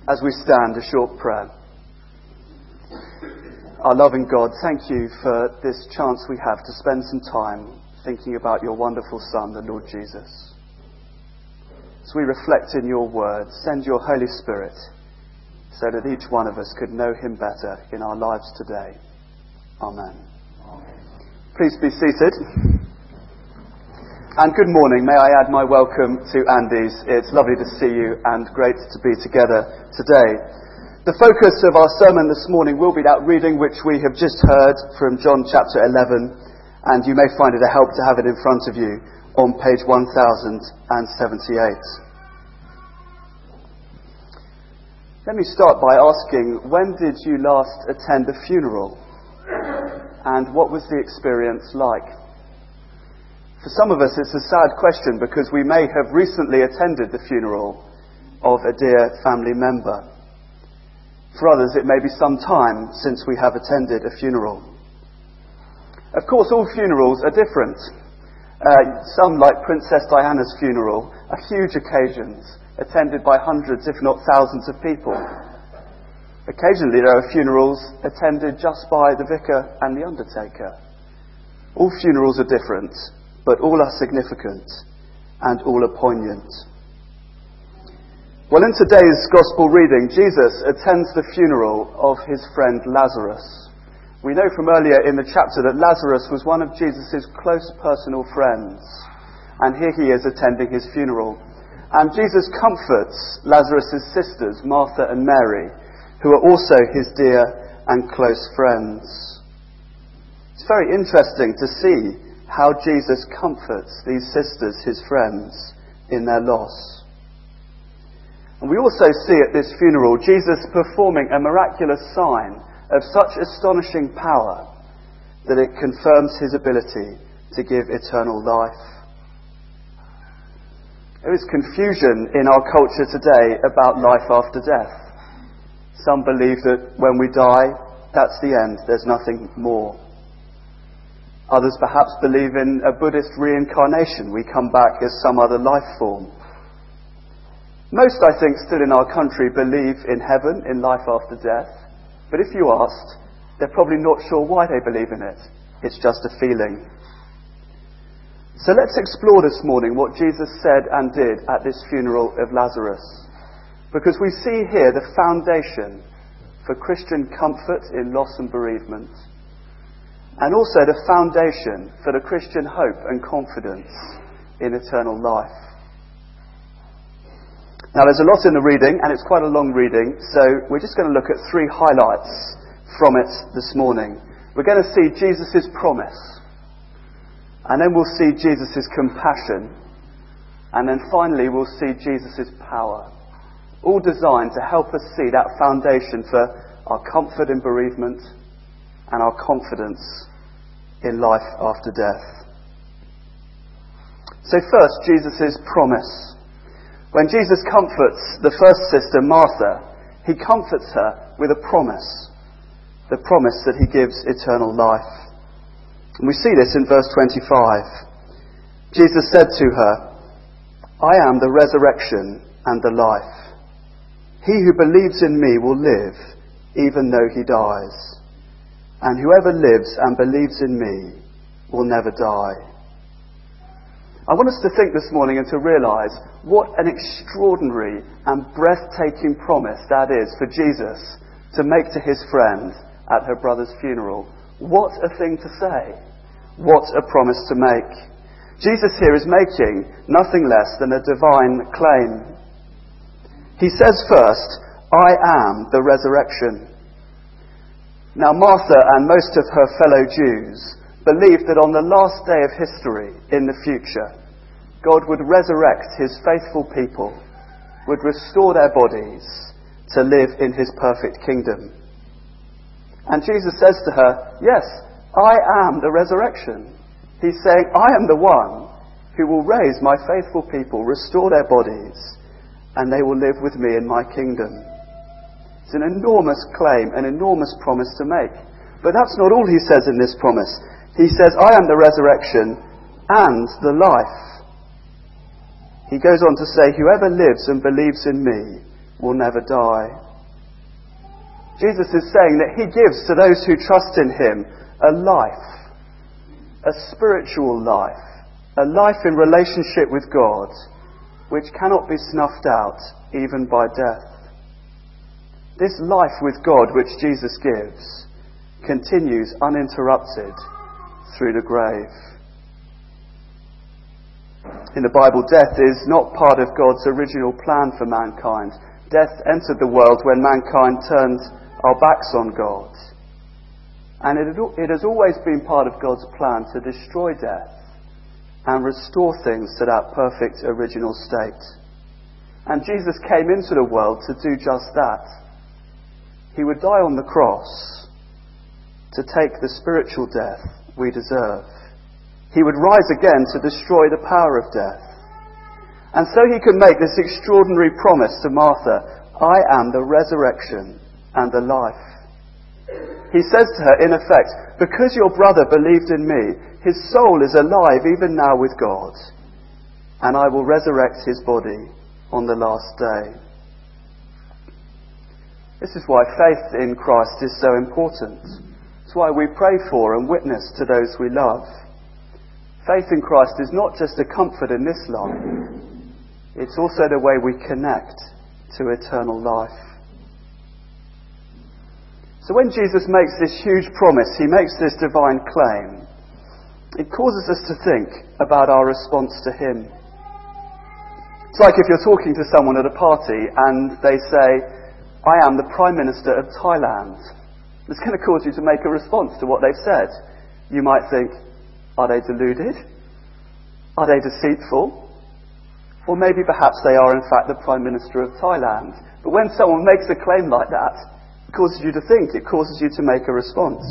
As we stand, a short prayer. Our loving God, thank you for this chance we have to spend some time thinking about your wonderful Son, the Lord Jesus. As we reflect in your word, send your Holy Spirit so that each one of us could know him better in our lives today. Amen. Please be seated. And good morning. May I add my welcome to Andy's. It's lovely to see you and great to be together today. The focus of our sermon this morning will be that reading which we have just heard from John chapter 11, and you may find it a help to have it in front of you on page 1078. Let me start by asking, when did you last attend a funeral? And what was the experience like? For some of us, it's a sad question because we may have recently attended the funeral of a dear family member. For others, it may be some time since we have attended a funeral. Of course, all funerals are different. Some, like Princess Diana's funeral, are huge occasions, attended by hundreds, if not thousands of people. Occasionally, there are funerals attended just by the vicar and the undertaker. All funerals are different, but all are significant and all are poignant. Well, in today's Gospel reading, Jesus attends the funeral of his friend Lazarus. We know from earlier in the chapter that Lazarus was one of Jesus' close personal friends, and here he is attending his funeral. And Jesus comforts Lazarus' sisters, Martha and Mary, who are also his dear and close friends. It's very interesting to see how Jesus comforts these sisters, his friends, in their loss. And we also see at this funeral Jesus performing a miraculous sign of such astonishing power that it confirms his ability to give eternal life. There is confusion in our culture today about life after death. Some believe that when we die, that's the end, there's nothing more. Others perhaps believe in a Buddhist reincarnation. We come back as some other life form. Most, I think, still in our country believe in heaven, in life after death. But if you asked, they're probably not sure why they believe in it. It's just a feeling. So let's explore this morning what Jesus said and did at this funeral of Lazarus. Because we see here the foundation for Christian comfort in loss and bereavement, and also the foundation for the Christian hope and confidence in eternal life. Now, there's a lot in the reading, and it's quite a long reading, so we're just going to look at three highlights from it this morning. We're going to see Jesus' promise, and then we'll see Jesus' compassion, and then finally we'll see Jesus' power, all designed to help us see that foundation for our comfort in bereavement and our confidence in life after death. So first, Jesus' promise. When Jesus comforts the first sister, Martha, he comforts her with a promise. The promise that he gives eternal life. And we see this in verse 25. Jesus said to her, "I am the resurrection and the life. He who believes in me will live, even though he dies. And whoever lives and believes in me will never die." I want us to think this morning and to realise what an extraordinary and breathtaking promise that is for Jesus to make to his friend at her brother's funeral. What a thing to say. What a promise to make. Jesus here is making nothing less than a divine claim. He says first, "I am the resurrection." Now, Martha and most of her fellow Jews believed that on the last day of history, in the future, God would resurrect his faithful people, would restore their bodies to live in his perfect kingdom. And Jesus says to her, "Yes, I am the resurrection." He's saying, "I am the one who will raise my faithful people, restore their bodies, and they will live with me in my kingdom." It's an enormous claim, an enormous promise to make. But that's not all he says in this promise. He says, "I am the resurrection and the life." He goes on to say, "Whoever lives and believes in me will never die. Jesus is saying that he gives to those who trust in him a life, a spiritual life, a life in relationship with God, which cannot be snuffed out even by death. This life with God which Jesus gives continues uninterrupted through the grave. In the Bible, death is not part of God's original plan for mankind. Death entered the world when mankind turned our backs on God. And it has always been part of God's plan to destroy death and restore things to that perfect original state. And Jesus came into the world to do just that. He would die on the cross to take the spiritual death we deserve. He would rise again to destroy the power of death. And so he could make this extraordinary promise to Martha, I am the resurrection and the life. He says to her, in effect, because your brother believed in me, his soul is alive even now with God, and I will resurrect his body on the last day. This is why faith in Christ is so important. It's why we pray for and witness to those we love. Faith in Christ is not just a comfort in this life. It's also the way we connect to eternal life. So when Jesus makes this huge promise, he makes this divine claim, it causes us to think about our response to him. It's like if you're talking to someone at a party and they say, I am the Prime Minister of Thailand. It's going to cause you to make a response to what they've said. You might think, are they deluded? Are they deceitful? Or maybe perhaps they are in fact the Prime Minister of Thailand. But when someone makes a claim like that, it causes you to think, it causes you to make a response.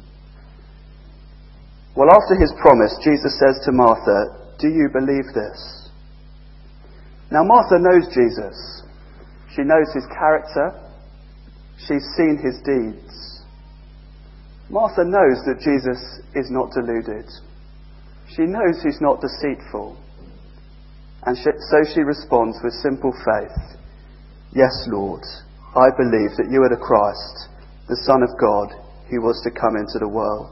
Well, after his promise, Jesus says to Martha, do you believe this? Now Martha knows Jesus. She knows his character. She's seen his deeds. Martha knows that Jesus is not deluded. She knows he's not deceitful. And so she responds with simple faith. Yes, Lord, I believe that you are the Christ, the Son of God, who was to come into the world.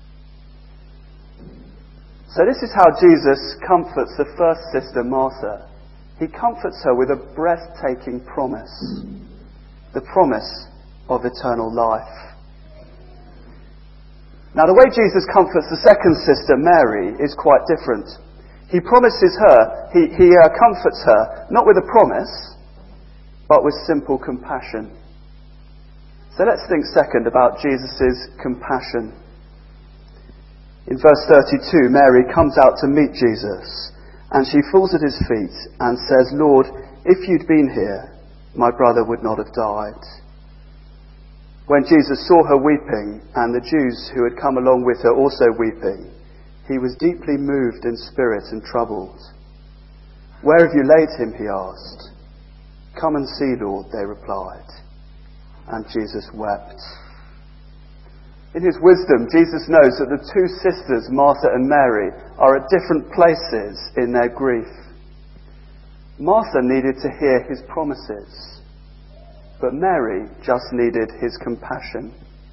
So this is how Jesus comforts the first sister, Martha. He comforts her with a breathtaking promise. The promise of eternal life. Now the way Jesus comforts the second sister, Mary, is quite different. He promises her, he comforts her, not with a promise, but with simple compassion. So let's think second about Jesus' compassion. In verse 32, Mary comes out to meet Jesus, and she falls at his feet and says, Lord, if you'd been here, my brother would not have died. When Jesus saw her weeping, and the Jews who had come along with her also weeping, he was deeply moved in spirit and troubled. Where have you laid him? He asked. Come and see, Lord, they replied. And Jesus wept. In his wisdom, Jesus knows that the two sisters, Martha and Mary, are at different places in their grief. Martha needed to hear his promises, but Mary just needed his compassion.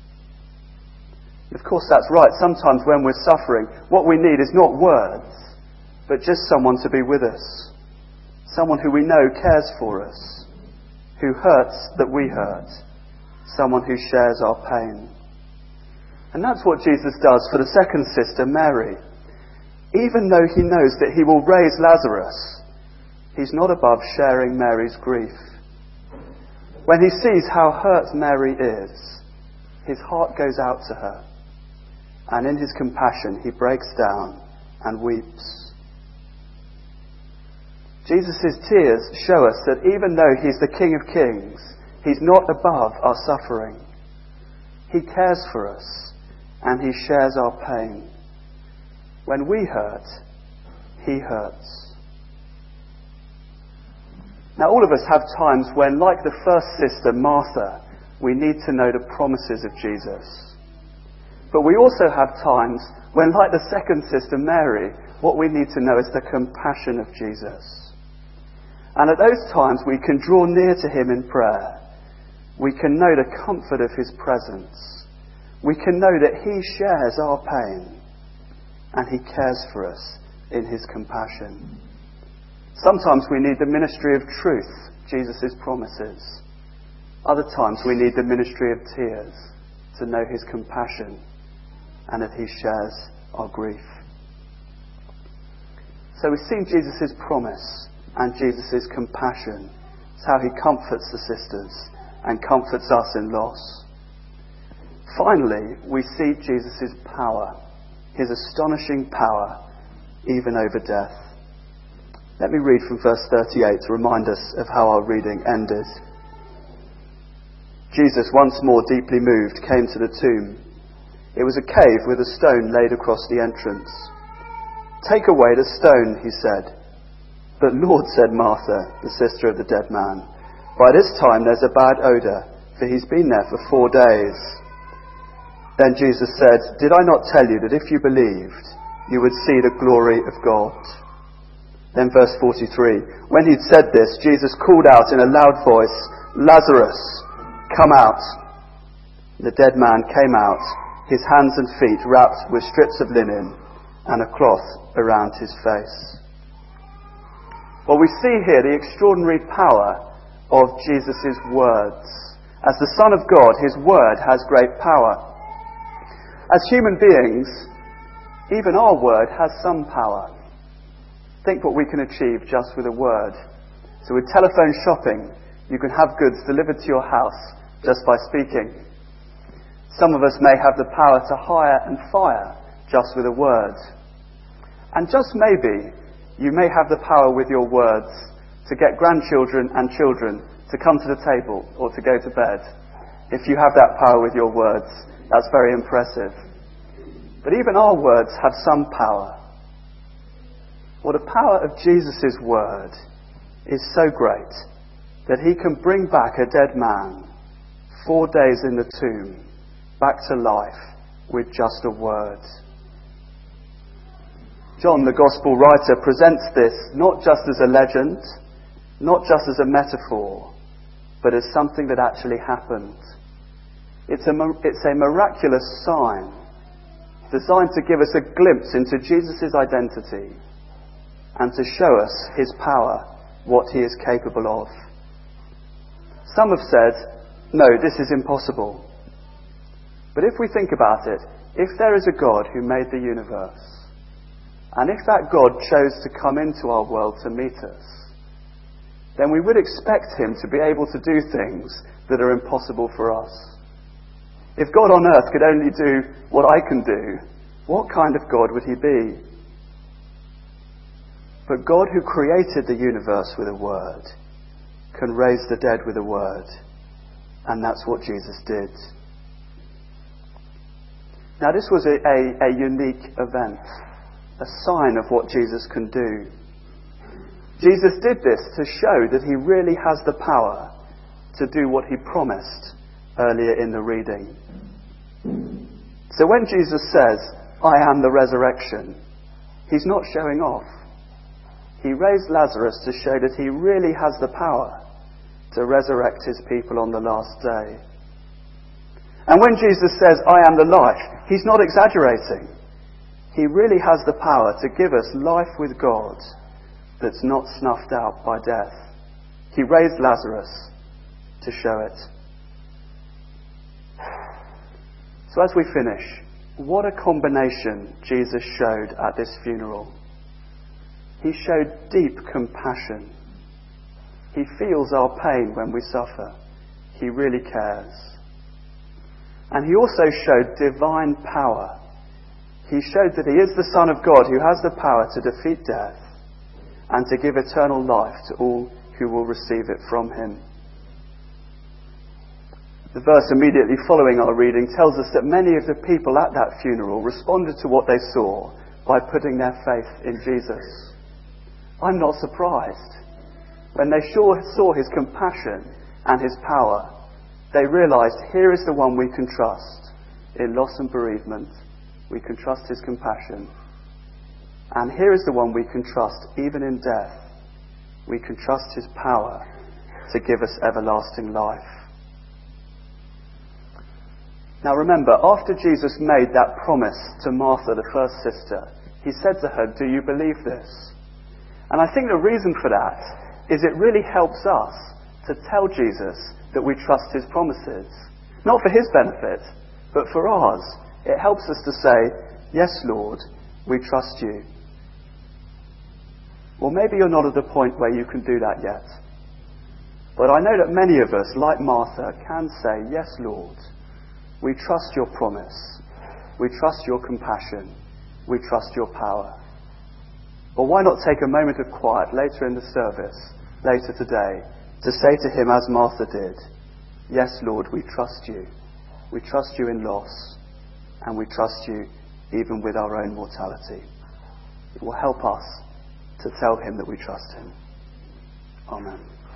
Of course, that's right. Sometimes when we're suffering, what we need is not words, but just someone to be with us. Someone who we know cares for us, who hurts that we hurt, someone who shares our pain. And that's what Jesus does for the second sister, Mary. Even though he knows that he will raise Lazarus, he's not above sharing Mary's grief. When he sees how hurt Mary is, his heart goes out to her. And in his compassion, he breaks down and weeps. Jesus' tears show us that even though he's the King of Kings, he's not above our suffering. He cares for us, and he shares our pain. When we hurt, he hurts. Now, all of us have times when, like the first sister, Martha, we need to know the promises of Jesus. But we also have times when, like the second sister, Mary, what we need to know is the compassion of Jesus. And at those times we can draw near to him in prayer. We can know the comfort of his presence. We can know that he shares our pain and he cares for us in his compassion. Sometimes we need the ministry of truth, Jesus' promises. Other times we need the ministry of tears to know his compassion and that he shares our grief. So we've seen Jesus' promise and Jesus' compassion. It's how he comforts the sisters and comforts us in loss. Finally, we see Jesus' power, his astonishing power, even over death. Let me read from verse 38 to remind us of how our reading ended. Jesus, once more deeply moved, came to the tomb. It was a cave with a stone laid across the entrance. "Take away the stone," he said. "But Lord," said Martha, the sister of the dead man, "by this time there's a bad odour, for he's been there for 4 days." Then Jesus said, "Did I not tell you that if you believed, you would see the glory of God?" Then verse 43, when he'd said this, Jesus called out in a loud voice, "Lazarus, come out." The dead man came out, his hands and feet wrapped with strips of linen and a cloth around his face. Well, we see here the extraordinary power of Jesus' words. As the Son of God, his word has great power. As human beings, even our word has some power. Think what we can achieve just with a word. So with telephone shopping, you can have goods delivered to your house just by speaking. Some of us may have the power to hire and fire just with a word. And just maybe, you may have the power with your words to get grandchildren and children to come to the table or to go to bed. If you have that power with your words, that's very impressive. But even our words have some power. Well, the power of Jesus' word is so great that he can bring back a dead man 4 days in the tomb back to life with just a word. John, the Gospel writer, presents this not just as a legend, not just as a metaphor, but as something that actually happened. It's a miraculous sign designed to give us a glimpse into Jesus' identity and to show us his power, what he is capable of. Some have said, no, this is impossible. But if we think about it, if there is a God who made the universe, and if that God chose to come into our world to meet us, then we would expect him to be able to do things that are impossible for us. If God on earth could only do what I can do, what kind of God would he be? But God, who created the universe with a word, can raise the dead with a word. And that's what Jesus did. Now, this was a unique event, a sign of what Jesus can do. Jesus did this to show that he really has the power to do what he promised earlier in the reading. So when Jesus says, "I am the resurrection," he's not showing off. He raised Lazarus to show that he really has the power to resurrect his people on the last day. And when Jesus says, "I am the life," he's not exaggerating. He really has the power to give us life with God that's not snuffed out by death. He raised Lazarus to show it. So as we finish, what a combination Jesus showed at this funeral. He showed deep compassion. He feels our pain when we suffer. He really cares. And he also showed divine power. He showed that he is the Son of God who has the power to defeat death and to give eternal life to all who will receive it from him. The verse immediately following our reading tells us that many of the people at that funeral responded to what they saw by putting their faith in Jesus. I'm not surprised. When they saw his compassion and his power, they realized, here is the one we can trust. In loss and bereavement, we can trust his compassion. And here is the one we can trust even in death. we can trust his power to give us everlasting life. Now remember, after Jesus made that promise to Martha, the first sister, he said to her, "Do you believe this?" And I think the reason for that is it really helps us to tell Jesus that we trust his promises. Not for his benefit, but for ours. It helps us to say, "Yes, Lord, we trust you." Well, maybe you're not at the point where you can do that yet. But I know that many of us, like Martha, can say, "Yes, Lord, we trust your promise. We trust your compassion. We trust your power." Well, why not take a moment of quiet later in the service, later today, to say to him as Martha did, "Yes, Lord, we trust you. We trust you in loss, and we trust you even with our own mortality." It will help us to tell him that we trust him. Amen.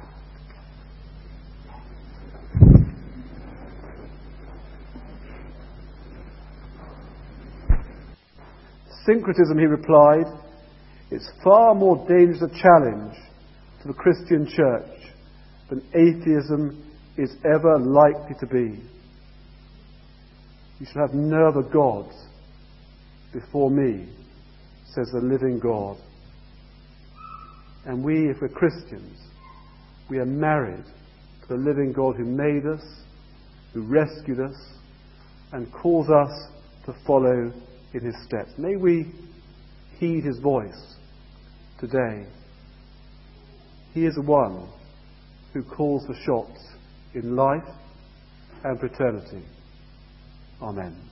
Syncretism, he replied, is far more dangerous a challenge to the Christian church than atheism is ever likely to be. You shall have no other gods before me, says the living God. And we, if we're Christians, we are married to the living God who made us, who rescued us, and calls us to follow in his steps. May we heed his voice today. He is the one who calls the shots in life and for eternity. Amen.